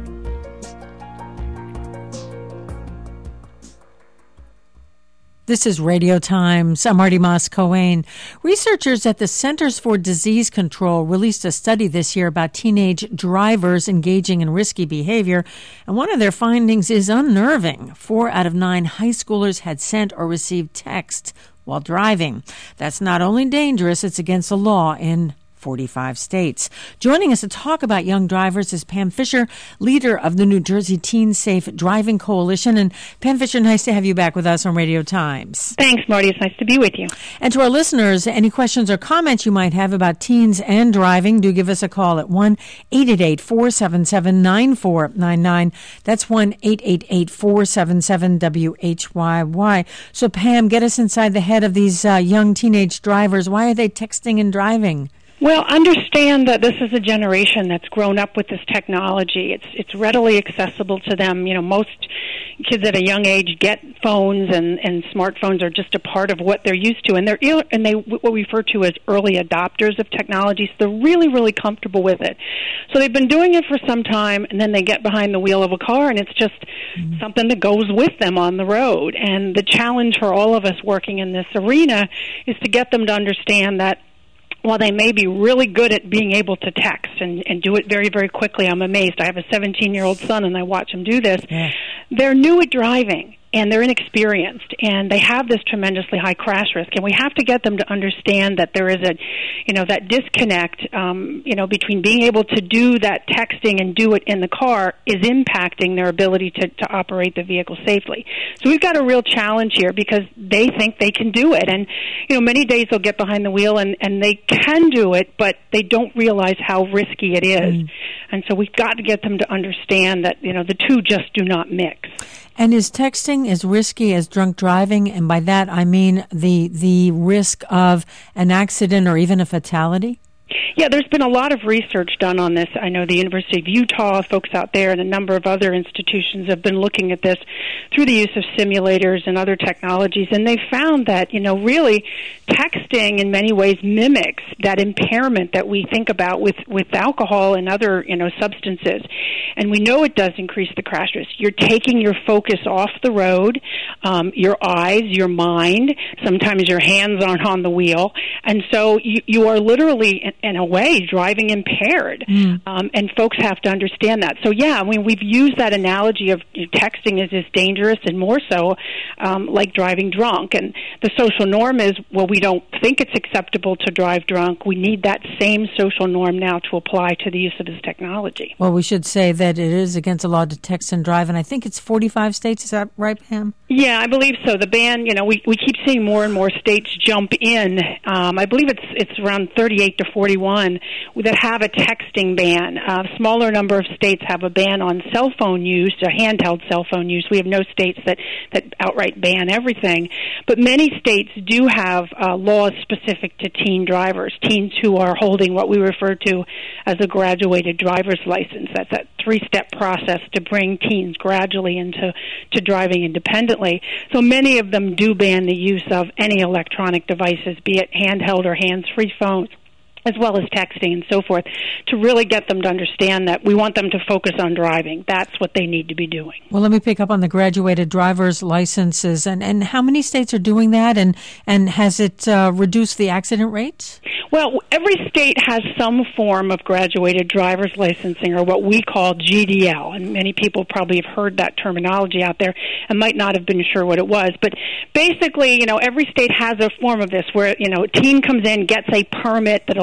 This is Radio Times. I'm Marty Moss-Coane. Researchers at the Centers for Disease Control released a study this year about teenage drivers engaging in risky behavior, and one of their findings is unnerving. Four out of nine high schoolers had sent or received text while driving. That's not only dangerous, it's against the law in forty-five states. Joining us to talk about young drivers is Pam Fisher, leader of the New Jersey Teen Safe Driving Coalition. And Pam Fisher, nice to have you back with us on Radio Times. Thanks, Marty. It's nice to be with you. And to our listeners, any questions or comments you might have about teens and driving, do give us a call at one eight eight eight, four seven seven, nine four nine nine. That's one eight eight eight, four seven seven, W H Y Y. So, Pam, get us inside the head of these uh, young teenage drivers. Why are they texting and driving? Well, understand that this is a generation that's grown up with this technology. It's it's readily accessible to them. You know, most kids at a young age get phones, and, and smartphones are just a part of what they're used to. And they're and they what we refer to as early adopters of technology. So they're really, really comfortable with it. So they've been doing it for some time, and then they get behind the wheel of a car, and it's just mm-hmm. something that goes with them on the road. And the challenge for all of us working in this arena is to get them to understand that while they may be really good at being able to text and, and do it very, very quickly, I'm amazed. I have a seventeen-year-old son, and I watch him do this. Yeah. They're new at driving, and they're inexperienced, and they have this tremendously high crash risk. And we have to get them to understand that there is a, you know, that disconnect, um, you know, between being able to do that texting and do it in the car is impacting their ability to, to operate the vehicle safely. So we've got a real challenge here because they think they can do it. And, you know, many days they'll get behind the wheel and, and they can do it, but they don't realize how risky it is. Mm. And so we've got to get them to understand that, you know, the two just do not mix. And is texting as risky as drunk driving? And by that, I mean the the risk of an accident or even a fatality? Yeah, there's been a lot of research done on this. I know the University of Utah, folks out there, and a number of other institutions have been looking at this through the use of simulators and other technologies, and they found that, you know, really texting in many ways mimics that impairment that we think about with, with alcohol and other, you know, substances. And we know it does increase the crash risk. You're taking your focus off the road, um, your eyes, your mind, sometimes your hands aren't on the wheel, and so you, you are literally, in, in a way, driving impaired. Mm. Um, and folks have to understand that. So, yeah, I mean, we've used that analogy of you know, texting is as dangerous and more so um, like driving drunk. And the social norm is, well, we don't think it's acceptable to drive drunk. We need that same social norm now to apply to the use of this technology. Well, we should say that it is against the law to text and drive, and I think it's forty-five states. Is that right, Pam? Yeah, I believe so. The ban, you know, we, we keep seeing more and more states jump in. Um, I believe it's it's around thirty-eight to forty-one that have a texting ban. A smaller number of states have a ban on cell phone use, or handheld cell phone use. We have no states that, that outright ban everything. But many states do have uh, laws specific to teen drivers, teens who are holding what we refer to as a graduated driver's license. That's that three-step process to bring teens gradually into to driving independently. So many of them do ban the use of any electronic devices, be it handheld or hands-free phones, as well as texting and so forth, to really get them to understand that we want them to focus on driving. That's what they need to be doing. Well, let me pick up on the graduated driver's licenses. And, and how many states are doing that, and, and has it uh, reduced the accident rates? Well, every state has some form of graduated driver's licensing, or what we call G D L. And many people probably have heard that terminology out there and might not have been sure what it was. But basically, you know, every state has a form of this where, you know, a teen comes in, gets a permit that allows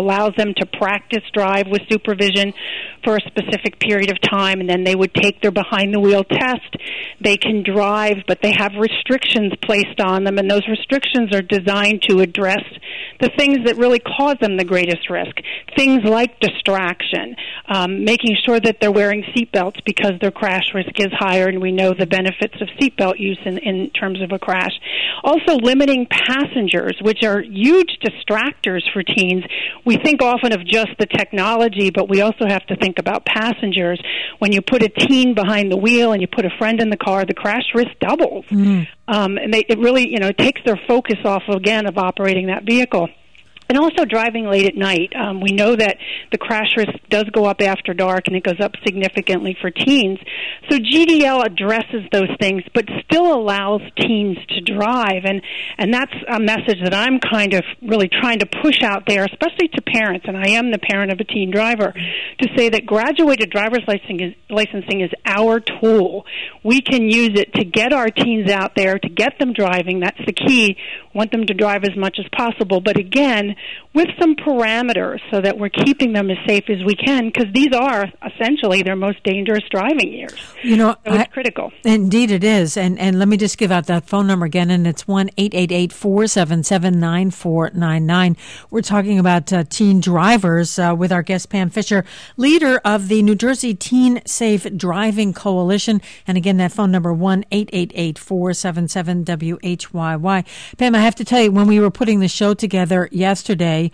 allows them to practice drive with supervision for a specific period of time, and then they would take their behind-the-wheel test. They can drive, but they have restrictions placed on them, and those restrictions are designed to address the things that really cause them the greatest risk. Things like distraction, um, making sure that they're wearing seatbelts because their crash risk is higher, and we know the benefits of seatbelt use in, in terms of a crash. Also, limiting passengers, which are huge distractors for teens. We think often of just the technology, but we also have to think about passengers. When you put a teen behind the wheel and you put a friend in the car, the crash risk doubles. Mm. Um, and they, it really, you know, takes their focus off, again, of operating that vehicle. And also driving late at night. Um, we know that the crash risk does go up after dark, and it goes up significantly for teens. So G D L addresses those things, but still allows teens to drive. And, and that's a message that I'm kind of really trying to push out there, especially to parents, and I am the parent of a teen driver, to say that graduated driver's licensing is, licensing is our tool. We can use it to get our teens out there, to get them driving. That's the key. Want them to drive as much as possible. But again, with some parameters so that we're keeping them as safe as we can, because these are essentially their most dangerous driving years. You know, so it's I, critical. Indeed it is. And and let me just give out that phone number again, and it's one eight eight eight, four seven seven, nine four nine nine. We're talking about uh, teen drivers uh, with our guest Pam Fisher, leader of the New Jersey Teen Safe Driving Coalition. And again, that phone number, one eight eight eight, four seven seven, W H Y Y. Pam, I have to tell you, when we were putting the show together yesterday,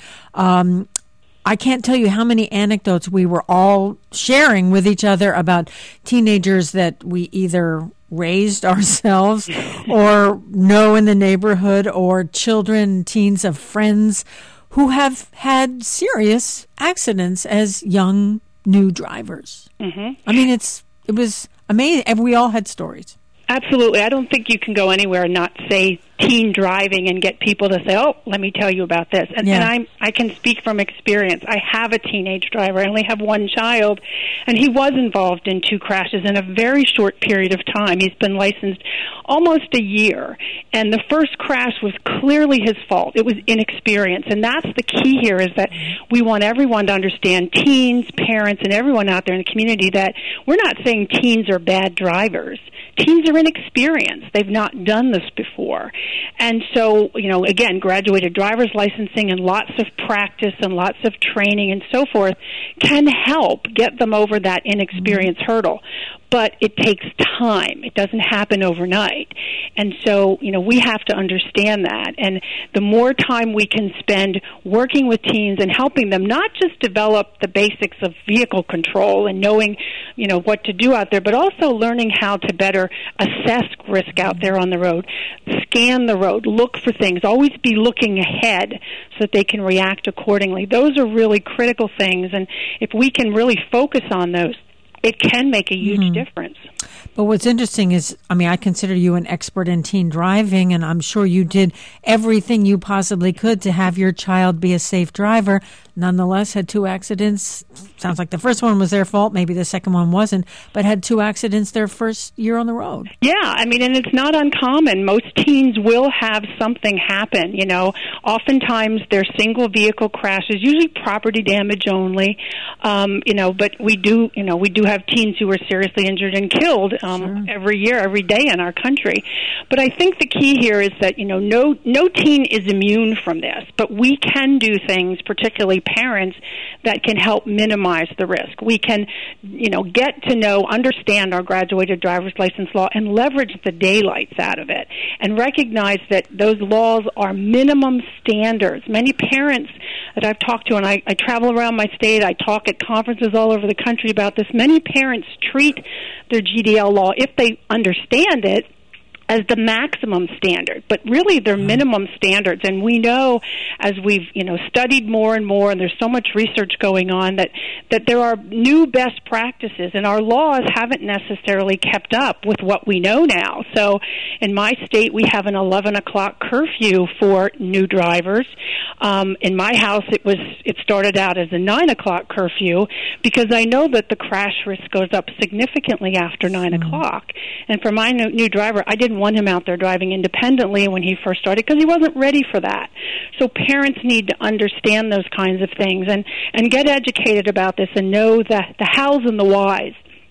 um, I can't tell you how many anecdotes we were all sharing with each other about teenagers that we either raised ourselves or know in the neighborhood, or children, teens of friends who have had serious accidents as young new drivers. Mm-hmm. I mean, it's it was amazing, and we all had stories. Absolutely. I don't think you can go anywhere and not say teen driving and get people to say, oh, let me tell you about this. And, yeah. and I'm, I can speak from experience. I have a teenage driver. I only have one child, and he was involved in two crashes in a very short period of time. He's been licensed almost a year, and the first crash was clearly his fault. It was inexperience, and that's the key here, is that we want everyone to understand, teens, parents, and everyone out there in the community, that we're not saying teens are bad drivers. Teens are inexperienced. They've not done this before. And so, you know, again, graduated driver's licensing and lots of practice and lots of training and so forth can help get them over that inexperience mm-hmm. hurdle. But it takes time. It doesn't happen overnight. And so, you know, we have to understand that. And the more time we can spend working with teens and helping them not just develop the basics of vehicle control and knowing, you know, what to do out there, but also learning how to better assess risk out there on the road, scan the road, look for things, always be looking ahead so that they can react accordingly. Those are really critical things. And if we can really focus on those, it can make a huge mm-hmm. difference. But what's interesting is, I mean, I consider you an expert in teen driving, and I'm sure you did everything you possibly could to have your child be a safe driver. Nonetheless, had two accidents. Sounds like the first one was their fault. Maybe the second one wasn't, but had two accidents their first year on the road. Yeah, I mean, and it's not uncommon. Most teens will have something happen, you know. Oftentimes, they're single vehicle crashes, usually property damage only, um, you know, but we do, you know, we do have teens who are seriously injured and killed um, sure. every year, every day in our country. But I think the key here is that, you know, no, no teen is immune from this, but we can do things, particularly parents, that can help minimize the risk. We can, you know, get to know, understand our graduated driver's license law and leverage the daylights out of it and recognize that those laws are minimum standards. Many parents that I've talked to, and I, I travel around my state, I talk at conferences all over the country about this, many parents treat their G D L law, if they understand it, as the maximum standard, but really they're minimum standards. And we know, as we've, you know, studied more and more, and there's so much research going on, that, that there are new best practices, and our laws haven't necessarily kept up with what we know now. So in my state, we have an eleven o'clock curfew for new drivers. Um, in my house, it was it started out as a nine o'clock curfew, because I know that the crash risk goes up significantly after nine mm-hmm. o'clock. And for my new driver, I didn't didn't want him out there driving independently when he first started because he wasn't ready for that. So parents need to understand those kinds of things and, and get educated about this and know the, the hows and the whys.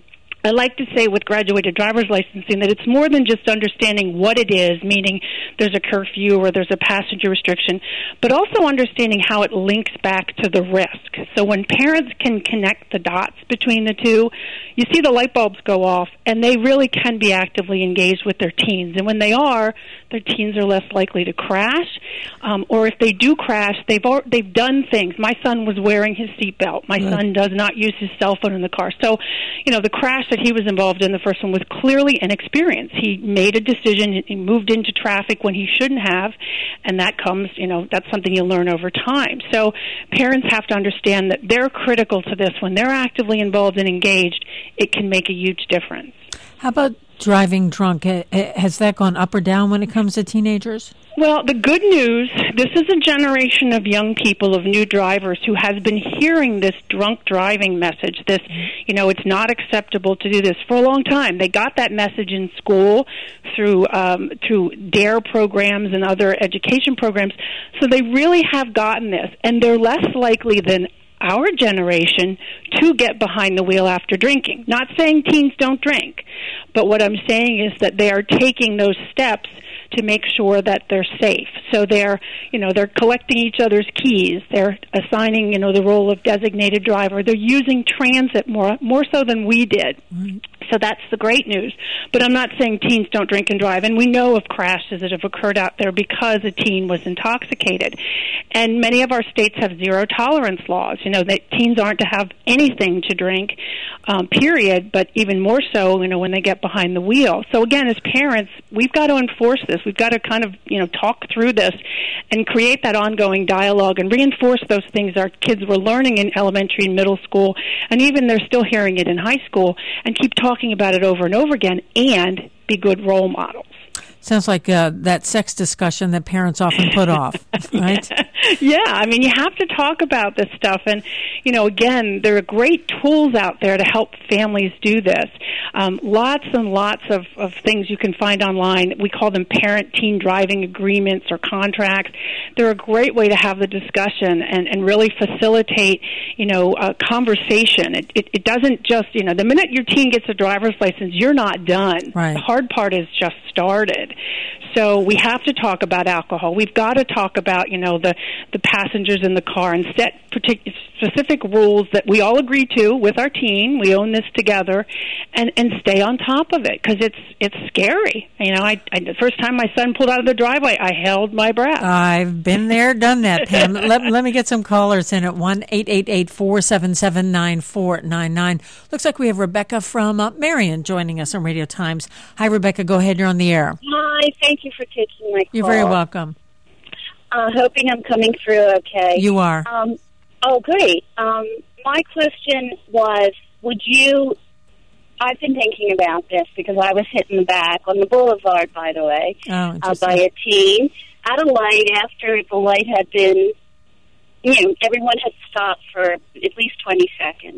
I like to say with graduated driver's licensing that it's more than just understanding what it is, meaning there's a curfew or there's a passenger restriction, but also understanding how it links back to the risk. So when parents can connect the dots between the two, you see the light bulbs go off, and they really can be actively engaged with their teens. And when they are, their teens are less likely to crash, um, or if they do crash, they've al- they've done things. My son was wearing his seatbelt. My Good. son does not use his cell phone in the car. So, you know, the crash that he was involved in, the first one, was clearly an experience. He made a decision. He moved into traffic when he shouldn't have, and that comes, you know, that's something you learn over time. So parents have to understand that they're critical to this. When they're actively involved and engaged, it can make a huge difference. How about driving drunk? Uh, uh, Has that gone up or down when it comes to teenagers? Well, the good news, this is a generation of young people, of new drivers, who has been hearing this drunk driving message, this, you know, it's not acceptable to do this, for a long time. They got that message in school through um, through DARE programs and other education programs, so they really have gotten this, and they're less likely than our generation to get behind the wheel after drinking. Not saying teens don't drink, but what I'm saying is that they are taking those steps to make sure that they're safe. So they're, you know, they're collecting each other's keys. They're assigning, you know, the role of designated driver. They're using transit more more so than we did. Mm-hmm. So that's the great news. But I'm not saying teens don't drink and drive. And we know of crashes that have occurred out there because a teen was intoxicated. And many of our states have zero tolerance laws. You know, that teens aren't to have anything to drink, um, period, but even more so, you know, when they get behind the wheel. So again, as parents, we've got to enforce this. We've got to kind of, you know, talk through this and create that ongoing dialogue and reinforce those things our kids were learning in elementary and middle school, and even they're still hearing it in high school, and keep talking about it over and over again, and be good role models. Sounds like uh, that sex discussion that parents often put off, right? Yeah, I mean, you have to talk about this stuff. And, you know, again, there are great tools out there to help families do this. Um, lots and lots of, of things you can find online. We call them parent-teen driving agreements or contracts. They're a great way to have the discussion and, and really facilitate, you know, a conversation. It, it, it doesn't just, you know, the minute your teen gets a driver's license, you're not done. Right. The hard part is just started. So we have to talk about alcohol. We've got to talk about, you know, the, the passengers in the car and set partic- specific rules that we all agree to with our teen. We own this together, and, and stay on top of it, because it's it's scary. You know, I, I, the first time my son pulled out of the driveway, I held my breath. I've been there, done that, Pam. let, let me get some callers in at one eight eight eight, four seven seven, nine four nine nine. Looks like we have Rebecca from uh, Marion joining us on Radio Times. Hi, Rebecca. Go ahead. You're on the air. Hi. Thank you for taking my call. You're very welcome. Uh, hoping I'm coming through okay. You are. Um, oh, great. Um, my question was, would you, I've been thinking about this because I was hit in the back on the boulevard, by the way, oh, uh, by a teen at a light after the light had been, you know, everyone had stopped for at least twenty seconds.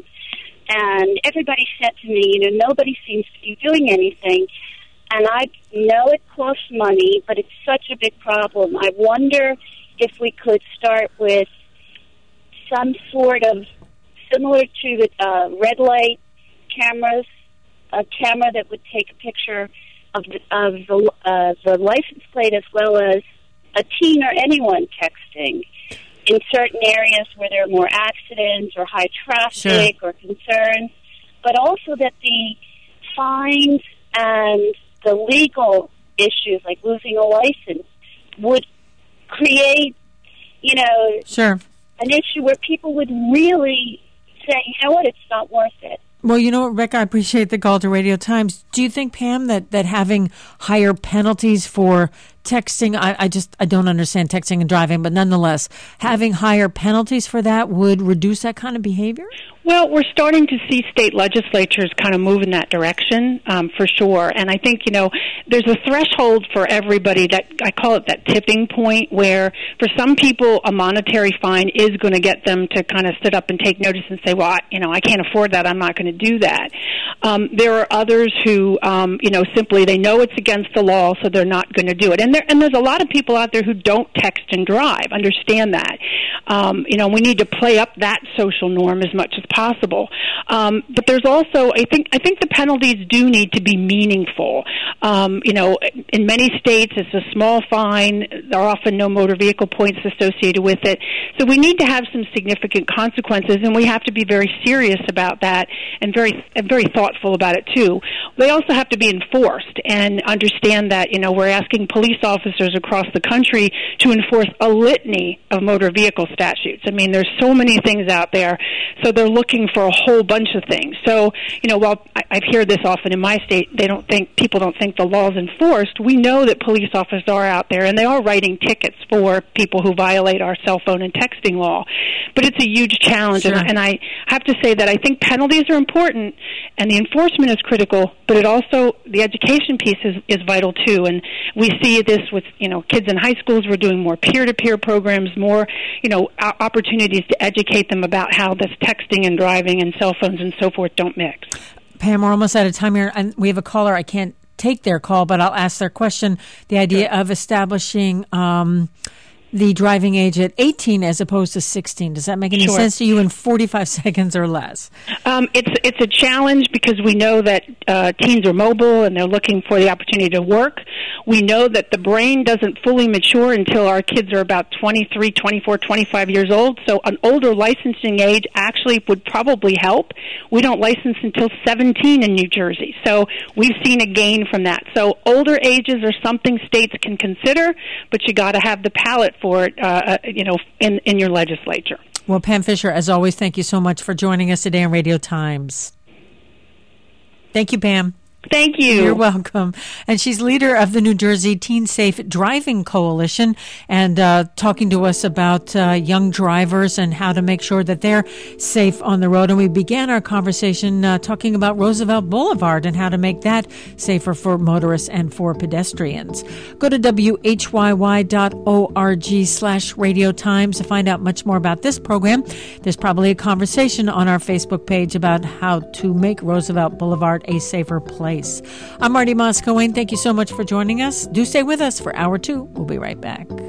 And everybody said to me, you know, nobody seems to be doing anything. And I know it costs money, but it's such a big problem. I wonder if we could start with some sort of, similar to the uh, red light cameras, a camera that would take a picture of the, of the, uh, the license plate, as well as a teen or anyone texting in certain areas where there are more accidents or high traffic Sure. or concerns, but also that the fines and the legal issues, like losing a license, would create, you know, Sure. an issue where people would really say, you know what, it's not worth it. Well, you know what, Rebecca, I appreciate the call to Radio Times. Do you think, Pam, that, that having higher penalties for texting, I, I just I don't understand texting and driving, but nonetheless, having higher penalties for that would reduce that kind of behavior? Well, we're starting to see state legislatures kind of move in that direction, um, for sure. And I think, you know, there's a threshold for everybody that, I call it that tipping point, where for some people a monetary fine is going to get them to kind of sit up and take notice and say, well, I, you know, I can't afford that, I'm not going to do that. Um, there are others who, um, you know, simply they know it's against the law, so they're not going to do it. And, there, and there's a lot of people out there who don't text and drive, understand that. Um, you know, we need to play up that social norm as much as possible. Um, but there's also, I think, I think the penalties do need to be meaningful. Um, you know, in many states, it's a small fine. There are often no motor vehicle points associated with it. So we need to have some significant consequences, and we have to be very serious about that and very, and very thoughtful about it too. They also have to be enforced and understand that, you know, we're asking police officers across the country to enforce a litany of motor vehicle statutes. I mean, there's so many things out there, so they're looking for a whole bunch of things. So, you know, while I, I hear this often in my state, they don't think, people don't think the law is enforced. We know that police officers are out there, and they are writing tickets for people who violate our cell phone and texting law. But it's a huge challenge, Sure. and, and I have to say that I think penalties are important, and the enforcement is critical, but it also, the education piece is, is vital too. And we see this with, you know, kids in high schools. We're doing more peer-to-peer programs, more, you know, opportunities to educate them about how this texting and driving and cell phones and so forth don't mix. Pam, we're almost out of time here, and we have a caller. I can't take their call, but I'll ask their question. The idea of establishing um, the driving age at eighteen as opposed to sixteen. Does that make any Sure. sense to you in forty-five seconds or less? Um, it's it's a challenge because we know that uh, teens are mobile and they're looking for the opportunity to work. We know that the brain doesn't fully mature until our kids are about twenty-three, twenty-four, twenty-five years old. So an older licensing age actually would probably help. We don't license until seventeen in New Jersey. So we've seen a gain from that. So older ages are something states can consider, but you got to have the palate for it, uh, you know, in, in your legislature. Well, Pam Fisher, as always, thank you so much for joining us today on Radio Times. Thank you, Pam. Thank you. You're welcome. And she's leader of the New Jersey Teen Safe Driving Coalition, and uh, talking to us about uh, young drivers and how to make sure that they're safe on the road. And we began our conversation uh, talking about Roosevelt Boulevard and how to make that safer for motorists and for pedestrians. Go to W H Y Y dot org slash Radio Times to find out much more about this program. There's probably a conversation on our Facebook page about how to make Roosevelt Boulevard a safer place. I'm Marty Moscow. Thank you so much for joining us. Do stay with us for hour two. We'll be right back.